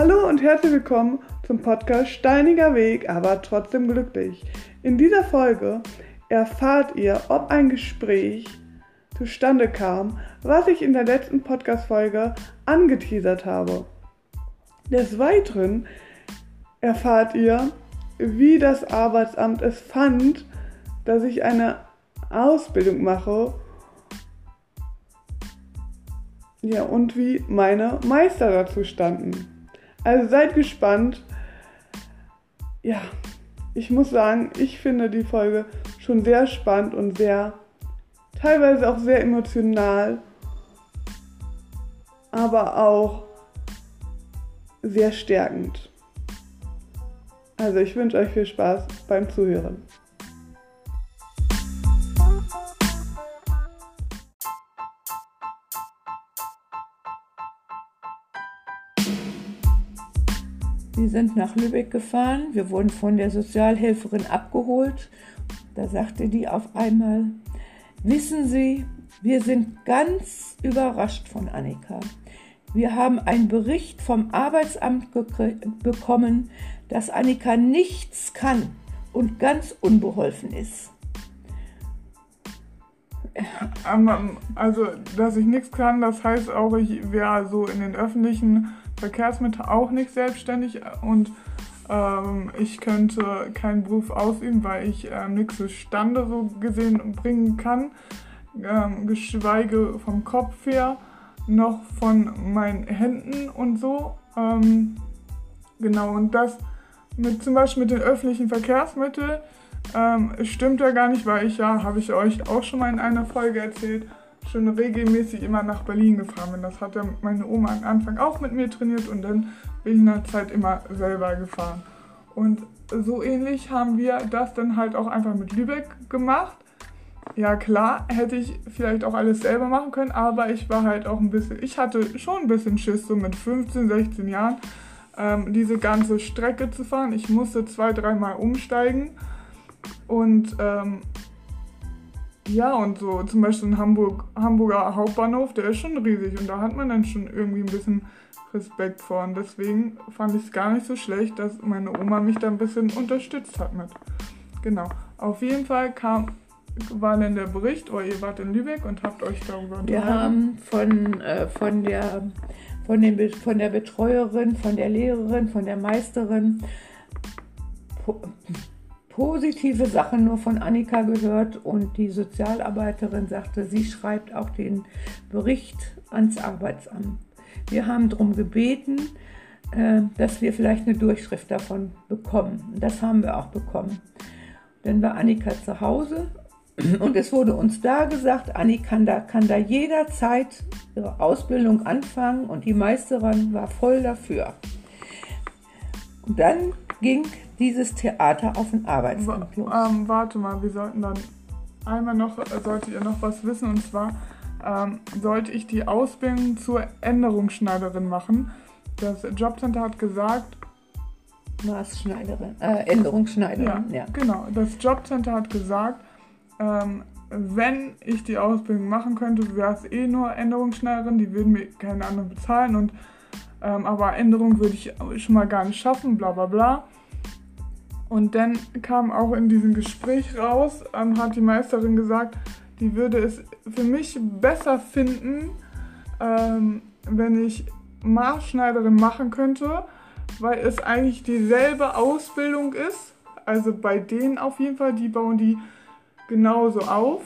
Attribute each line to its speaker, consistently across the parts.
Speaker 1: Hallo und herzlich willkommen zum Podcast Steiniger Weg, aber trotzdem glücklich. In dieser Folge erfahrt ihr, ob ein Gespräch zustande kam, was ich in der letzten Podcast-Folge angeteasert habe. Des Weiteren erfahrt ihr, wie das Arbeitsamt es fand, dass ich eine Ausbildung mache, ja, und wie meine Meister dazu standen. Also seid gespannt. Ja, ich muss sagen, ich finde die Folge schon sehr spannend und teilweise auch sehr emotional, aber auch sehr stärkend. Also ich wünsche euch viel Spaß beim Zuhören.
Speaker 2: Wir sind nach Lübeck gefahren, wir wurden von der Sozialhelferin abgeholt. Da sagte die auf einmal: Wissen Sie, wir sind ganz überrascht von Annika. Wir haben einen Bericht vom Arbeitsamt bekommen, dass Annika nichts kann und ganz unbeholfen ist.
Speaker 1: Also, dass ich nichts kann, das heißt auch, ich wäre so in den öffentlichen Verkehrsmitteln auch nicht selbstständig und ich könnte keinen Beruf ausüben, weil ich nichts zustande so gesehen bringen kann, geschweige vom Kopf her, noch von meinen Händen und so. Genau, und das zum Beispiel mit den öffentlichen Verkehrsmitteln stimmt ja gar nicht, weil habe ich euch auch schon mal in einer Folge erzählt, schon regelmäßig immer nach Berlin gefahren bin. Das hat ja meine Oma am Anfang auch mit mir trainiert und dann bin ich in der Zeit immer selber gefahren. Und so ähnlich haben wir das dann halt auch einfach mit Lübeck gemacht. Ja klar, hätte ich vielleicht auch alles selber machen können, aber ich hatte schon ein bisschen Schiss, so mit 15, 16 Jahren, diese ganze Strecke zu fahren. Ich musste 2-3 Mal umsteigen und und so zum Beispiel ein Hamburger Hauptbahnhof, der ist schon riesig und da hat man dann schon irgendwie ein bisschen Respekt vor. Und deswegen fand ich es gar nicht so schlecht, dass meine Oma mich da ein bisschen unterstützt hat mit. Genau. Auf jeden Fall war dann der Bericht, oder ihr wart in Lübeck und habt euch darüber unterhalten.
Speaker 2: Wir haben von der Betreuerin, von der Lehrerin, von der Meisterin positive Sachen nur von Annika gehört und die Sozialarbeiterin sagte, sie schreibt auch den Bericht ans Arbeitsamt. Wir haben darum gebeten, dass wir vielleicht eine Durchschrift davon bekommen. Das haben wir auch bekommen. Dann war Annika zu Hause und es wurde uns da gesagt, Annika kann da jederzeit ihre Ausbildung anfangen und die Meisterin war voll dafür. Und dann ging dieses Theater auf den Arbeitsamt los.
Speaker 1: Warte mal, wir sollten dann solltet ihr noch was wissen, und zwar sollte ich die Ausbildung zur Änderungsschneiderin machen. Das Jobcenter hat gesagt...
Speaker 2: Änderungsschneiderin,
Speaker 1: ja. Genau, das Jobcenter hat gesagt, wenn ich die Ausbildung machen könnte, wäre es nur Änderungsschneiderin, die würden mir keine anderen bezahlen, und aber Änderung würde ich schon mal gar nicht schaffen, bla bla bla. Und dann kam auch in diesem Gespräch raus, hat die Meisterin gesagt, die würde es für mich besser finden, wenn ich Maßschneiderin machen könnte, weil es eigentlich dieselbe Ausbildung ist. Also bei denen auf jeden Fall, die bauen die genauso auf.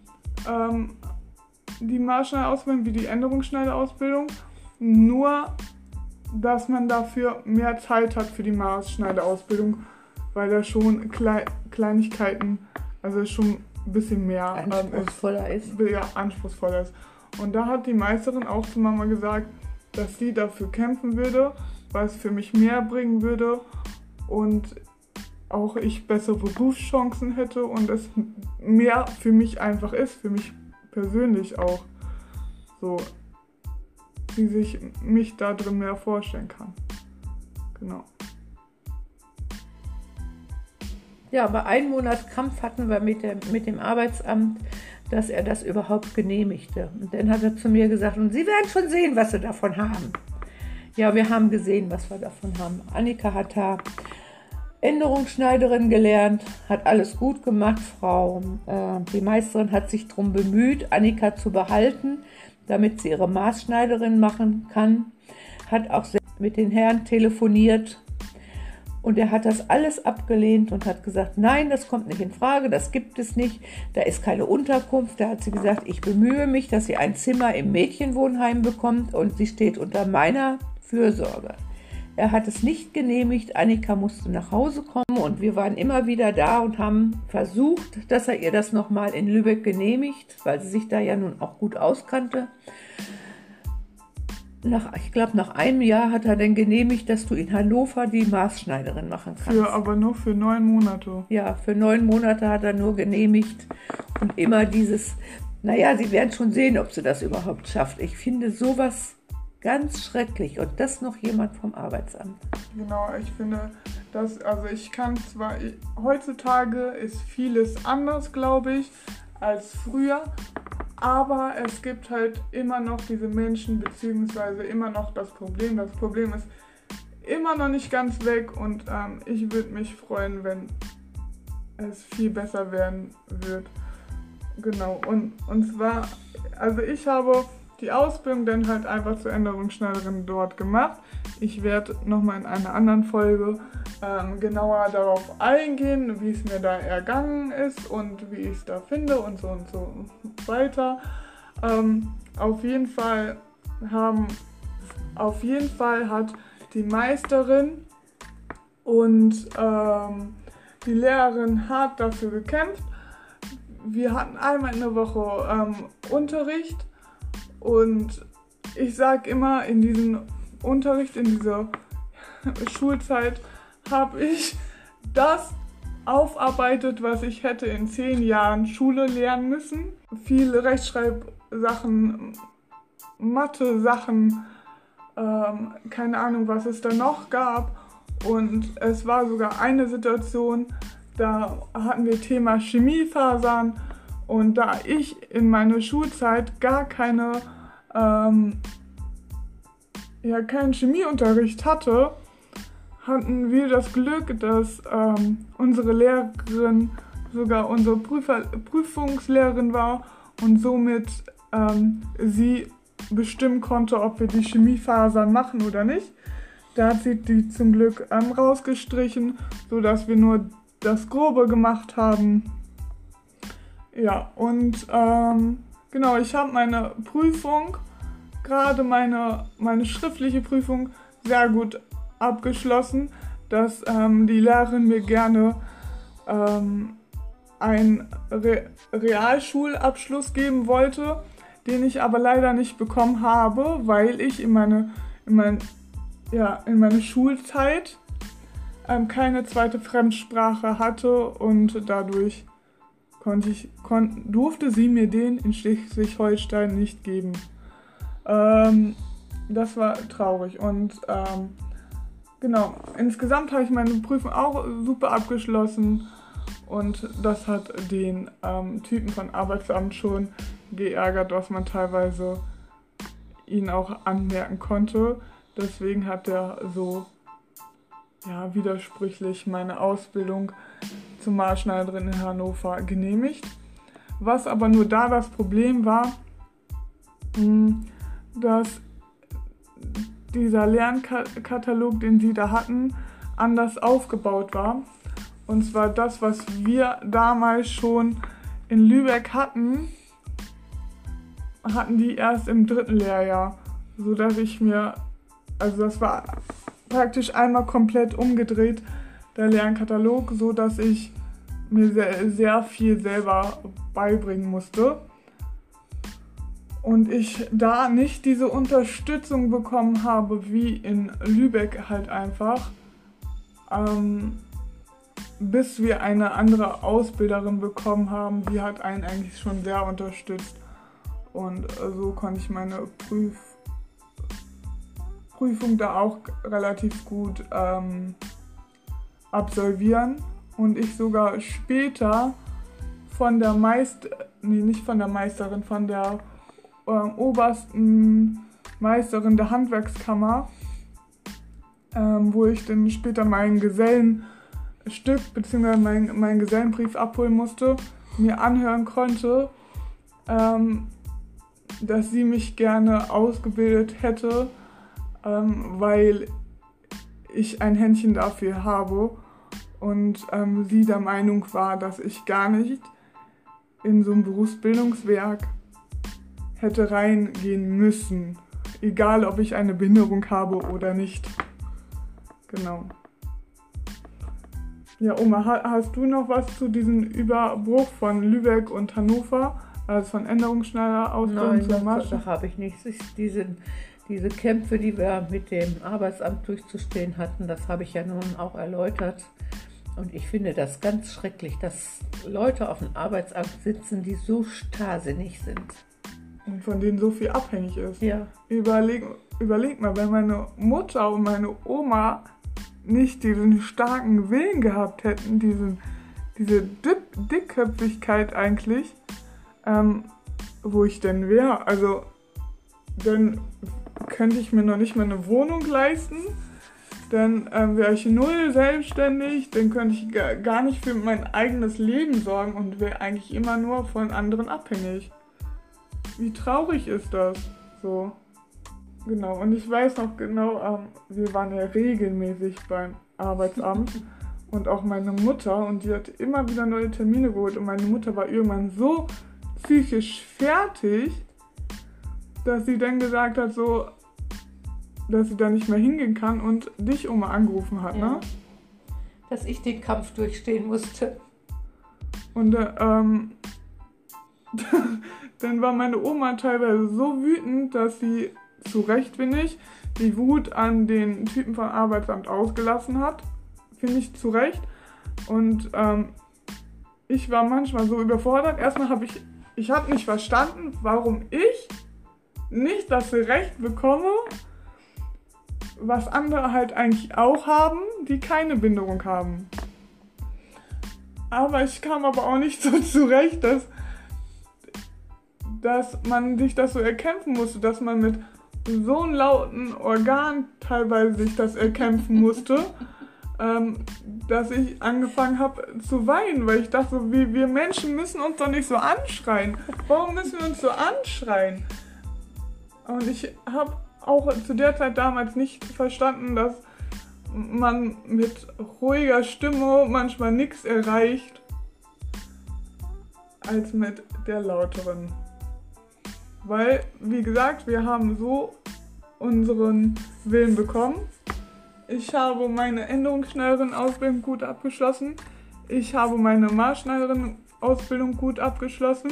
Speaker 1: Die Maßschneiderausbildung wie die Änderungsschneiderausbildung. Nur, dass man dafür mehr Zeit hat für die Maßschneiderausbildung, weil da schon Kleinigkeiten, also schon ein bisschen mehr
Speaker 2: anspruchsvoller ist.
Speaker 1: Ja, anspruchsvoller ist. Und da hat die Meisterin auch zu Mama gesagt, dass sie dafür kämpfen würde, weil es für mich mehr bringen würde und auch ich bessere Berufschancen hätte und es mehr für mich einfach ist, für mich persönlich auch so, wie sich mich da drin mehr vorstellen kann. Genau.
Speaker 2: Ja, aber 1 Monat Kampf hatten wir mit dem Arbeitsamt, dass er das überhaupt genehmigte. Und dann hat er zu mir gesagt, und Sie werden schon sehen, was Sie davon haben. Ja, wir haben gesehen, was wir davon haben. Annika hat da Änderungsschneiderin gelernt, hat alles gut gemacht. Die Meisterin hat sich darum bemüht, Annika zu behalten, damit sie ihre Maßschneiderin machen kann. Hat auch mit den Herren telefoniert und er hat das alles abgelehnt und hat gesagt, nein, das kommt nicht in Frage, das gibt es nicht, da ist keine Unterkunft. Da hat sie gesagt, ich bemühe mich, dass sie ein Zimmer im Mädchenwohnheim bekommt und sie steht unter meiner Fürsorge. Er hat es nicht genehmigt, Annika musste nach Hause kommen und wir waren immer wieder da und haben versucht, dass er ihr das nochmal in Lübeck genehmigt, weil sie sich da ja nun auch gut auskannte. Ich glaube, nach einem Jahr hat er dann genehmigt, dass du in Hannover die Maßschneiderin machen kannst.
Speaker 1: Aber nur für 9 Monate.
Speaker 2: Ja, für 9 Monate hat er nur genehmigt und immer dieses, naja, sie werden schon sehen, ob sie das überhaupt schafft. Ich finde sowas ganz schrecklich und das noch jemand vom Arbeitsamt.
Speaker 1: Genau, ich finde, heutzutage ist vieles anders, glaube ich, als früher, aber es gibt halt immer noch diese Menschen, beziehungsweise immer noch das Problem. Das Problem ist immer noch nicht ganz weg und ich würde mich freuen, wenn es viel besser werden wird. Genau, und zwar, also ich habe die Ausbildung dann halt einfach zur Änderungsschneiderin dort gemacht. Ich werde nochmal in einer anderen Folge genauer darauf eingehen, wie es mir da ergangen ist und wie ich es da finde und so weiter. Auf jeden Fall hat die Meisterin und die Lehrerin hart dafür gekämpft. Wir hatten einmal in der Woche Unterricht. Und ich sage immer, in diesem Unterricht, in dieser Schulzeit, habe ich das aufarbeitet, was ich hätte in 10 Jahren Schule lernen müssen. Viele Rechtschreibsachen, Mathe-Sachen, keine Ahnung, was es da noch gab. Und es war sogar eine Situation, da hatten wir Thema Chemiefasern. Und da ich in meiner Schulzeit gar keinen Chemieunterricht hatte, hatten wir das Glück, dass unsere Lehrerin sogar unsere Prüfungslehrerin war und somit sie bestimmen konnte, ob wir die Chemiefasern machen oder nicht. Da hat sie die zum Glück rausgestrichen, sodass wir nur das Grobe gemacht haben. Ja, und genau, ich habe meine Prüfung, gerade meine schriftliche Prüfung, sehr gut abgeschlossen, dass die Lehrerin mir gerne einen Realschulabschluss geben wollte, den ich aber leider nicht bekommen habe, weil ich in meine Schulzeit keine zweite Fremdsprache hatte und dadurch durfte sie mir den in Schleswig-Holstein nicht geben. Das war traurig und genau, insgesamt habe ich meine Prüfung auch super abgeschlossen und das hat den Typen von Arbeitsamt schon geärgert, was man teilweise ihn auch anmerken konnte. Deswegen hat er so widersprüchlich meine Ausbildung zur Maßschneiderin in Hannover genehmigt. Was aber nur da das Problem war, dass dieser Lernkatalog, den sie da hatten, anders aufgebaut war. Und zwar das, was wir damals schon in Lübeck hatten die erst im 3. Lehrjahr. Sodass das war praktisch einmal komplett umgedreht, der Lernkatalog, sodass ich mir sehr, sehr viel selber beibringen musste. Und ich da nicht diese Unterstützung bekommen habe, wie in Lübeck halt einfach, bis wir eine andere Ausbilderin bekommen haben, die hat einen eigentlich schon sehr unterstützt. Und so konnte ich meine Prüfung da auch relativ gut absolvieren. Und ich sogar später von der obersten Meisterin der Handwerkskammer wo ich dann später mein Gesellenstück bzw. mein Gesellenbrief abholen musste, mir anhören konnte, dass sie mich gerne ausgebildet hätte, weil ich ein Händchen dafür habe und sie der Meinung war, dass ich gar nicht in so ein Berufsbildungswerk hätte reingehen müssen, egal ob ich eine Behinderung habe oder nicht. Genau. Ja, Oma, hast du noch was zu diesem Überbruch von Lübeck und Hannover, also von Änderungsschneider-Ausbildung zur Masche?
Speaker 2: Nein, das habe ich nicht. Diese Kämpfe, die wir mit dem Arbeitsamt durchzustehen hatten, das habe ich ja nun auch erläutert. Und ich finde das ganz schrecklich, dass Leute auf dem Arbeitsamt sitzen, die so starrsinnig sind.
Speaker 1: Und von denen so viel abhängig ist.
Speaker 2: Ja.
Speaker 1: Überleg mal, wenn meine Mutter und meine Oma nicht diesen starken Willen gehabt hätten, diese Dickköpfigkeit eigentlich, wo ich denn wäre. Also, dann könnte ich mir noch nicht mal eine Wohnung leisten, dann wäre ich null selbstständig, dann könnte ich gar nicht für mein eigenes Leben sorgen und wäre eigentlich immer nur von anderen abhängig. Wie traurig ist das? So. Genau, und ich weiß noch genau, wir waren ja regelmäßig beim Arbeitsamt und auch meine Mutter, und die hat immer wieder neue Termine geholt und meine Mutter war irgendwann so psychisch fertig, dass sie dann gesagt hat, so, dass sie da nicht mehr hingehen kann und dich Oma angerufen hat,
Speaker 2: Ja.
Speaker 1: ne?
Speaker 2: Dass ich den Kampf durchstehen musste.
Speaker 1: Und dann war meine Oma teilweise so wütend, dass sie, zu Recht finde ich, die Wut an den Typen vom Arbeitsamt ausgelassen hat. Finde ich zu Recht. Und ich war manchmal so überfordert. Erstmal habe ich habe nicht verstanden, warum ich nicht das Recht bekomme, was andere halt eigentlich auch haben, die keine Behinderung haben. Aber ich kam aber auch nicht so zurecht, dass man sich das so erkämpfen musste, dass man mit so einem lauten Organ teilweise sich das erkämpfen musste, dass ich angefangen habe zu weinen, weil ich dachte, so, wir Menschen müssen uns doch nicht so anschreien. Warum müssen wir uns so anschreien? Und ich habe auch zu der Zeit damals nicht verstanden, dass man mit ruhiger Stimme manchmal nichts erreicht, als mit der lauteren. Weil, wie gesagt, wir haben so unseren Willen bekommen. Ich habe meine Änderungsschneiderin-Ausbildung gut abgeschlossen. Ich habe meine Maßschneiderin-Ausbildung gut abgeschlossen.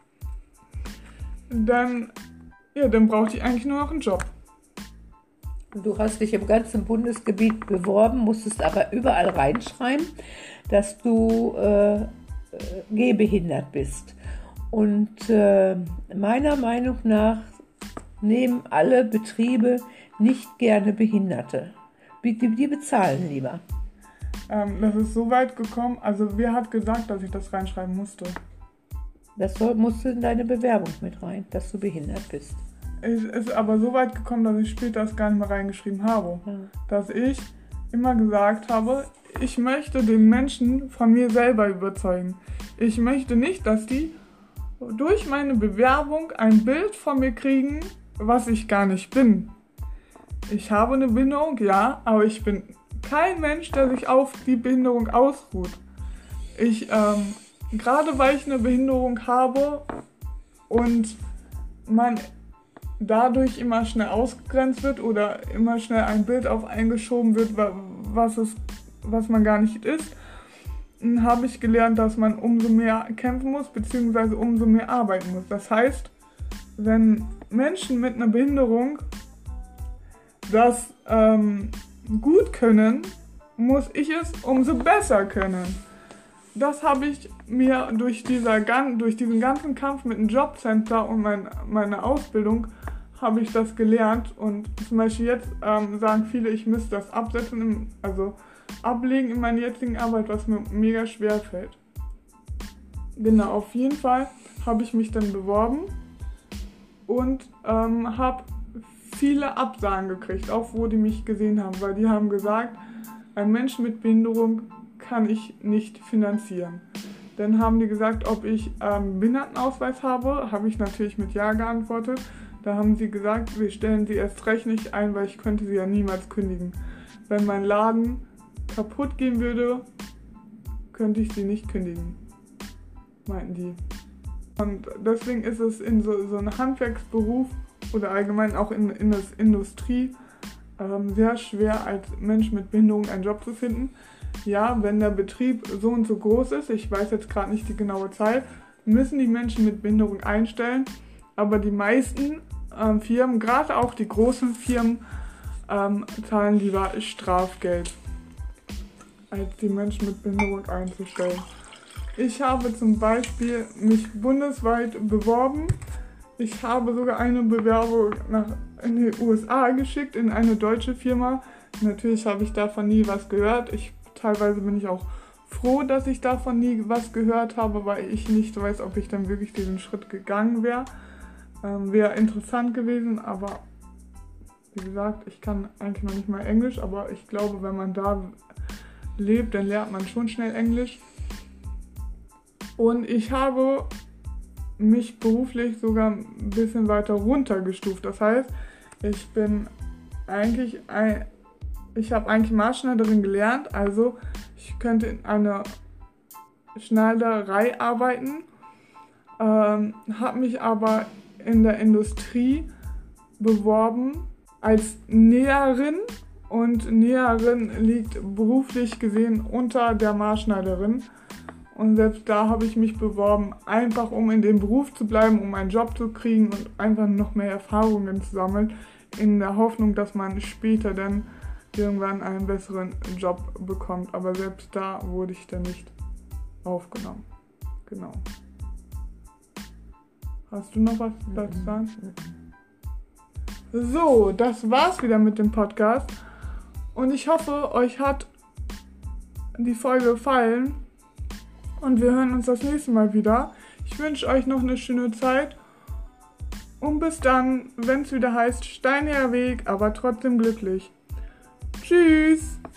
Speaker 1: Dann brauchte ich eigentlich nur noch einen Job.
Speaker 2: Du hast dich im ganzen Bundesgebiet beworben, musstest aber überall reinschreiben, dass du gehbehindert bist. Und meiner Meinung nach nehmen alle Betriebe nicht gerne Behinderte. Die bezahlen lieber.
Speaker 1: Das ist so weit gekommen, also wer hat gesagt, dass ich das reinschreiben musste?
Speaker 2: Das musste in deine Bewerbung mit rein, dass du behindert bist.
Speaker 1: Es ist aber so weit gekommen, dass ich später das gar nicht mehr reingeschrieben habe.
Speaker 2: Ja.
Speaker 1: Dass ich immer gesagt habe, ich möchte den Menschen von mir selber überzeugen. Ich möchte nicht, dass die durch meine Bewerbung ein Bild von mir kriegen, was ich gar nicht bin. Ich habe eine Behinderung, ja, aber ich bin kein Mensch, der sich auf die Behinderung ausruht. Gerade weil ich eine Behinderung habe und man dadurch immer schnell ausgegrenzt wird oder immer schnell ein Bild auf eingeschoben wird, was man gar nicht ist, habe ich gelernt, dass man umso mehr kämpfen muss, beziehungsweise umso mehr arbeiten muss. Das heißt, wenn Menschen mit einer Behinderung das gut können, muss ich es umso besser können. Das habe ich mir durch diesen ganzen Kampf mit dem Jobcenter und meiner Ausbildung habe ich das gelernt. Und zum Beispiel jetzt sagen viele, ich müsste das ablegen in meiner jetzigen Arbeit, was mir mega schwer fällt. Genau, auf jeden Fall habe ich mich dann beworben und habe viele Absagen gekriegt, auch wo die mich gesehen haben, weil die haben gesagt, ein Mensch mit Behinderung kann ich nicht finanzieren. Dann haben die gesagt, ob ich Behindertenausweis habe, habe ich natürlich mit Ja geantwortet. Da haben sie gesagt, wir stellen sie erst recht nicht ein, weil ich könnte sie ja niemals kündigen. Wenn mein Laden kaputt gehen würde, könnte ich sie nicht kündigen, meinten die. Und deswegen ist es in so einem Handwerksberuf oder allgemein auch in der Industrie sehr schwer, als Mensch mit Behinderung einen Job zu finden. Ja, wenn der Betrieb so und so groß ist, ich weiß jetzt gerade nicht die genaue Zahl, müssen die Menschen mit Behinderung einstellen. Aber die meisten Firmen, gerade auch die großen Firmen, zahlen lieber Strafgeld, als die Menschen mit Behinderung einzustellen. Ich habe zum Beispiel mich bundesweit beworben. Ich habe sogar eine Bewerbung in die USA geschickt, in eine deutsche Firma. Natürlich habe ich davon nie was gehört. Teilweise bin ich auch froh, dass ich davon nie was gehört habe, weil ich nicht weiß, ob ich dann wirklich diesen Schritt gegangen wäre. Wäre interessant gewesen, aber wie gesagt, ich kann eigentlich noch nicht mal Englisch, aber ich glaube, wenn man da lebt, dann lernt man schon schnell Englisch. Und ich habe mich beruflich sogar ein bisschen weiter runtergestuft. Das heißt, ich habe eigentlich Maßschneiderin gelernt, also ich könnte in einer Schneiderei arbeiten, habe mich aber in der Industrie beworben als Näherin und Näherin liegt beruflich gesehen unter der Maßschneiderin. Und selbst da habe ich mich beworben, einfach um in dem Beruf zu bleiben, um einen Job zu kriegen und einfach noch mehr Erfahrungen zu sammeln, in der Hoffnung, dass man später dann irgendwann einen besseren Job bekommt. Aber selbst da wurde ich dann nicht aufgenommen. Genau. Hast du noch was dazu zu sagen? So, das war's wieder mit dem Podcast. Und ich hoffe, euch hat die Folge gefallen. Und wir hören uns das nächste Mal wieder. Ich wünsche euch noch eine schöne Zeit. Und bis dann, wenn es wieder heißt, steiniger Weg, aber trotzdem glücklich. Tschüss!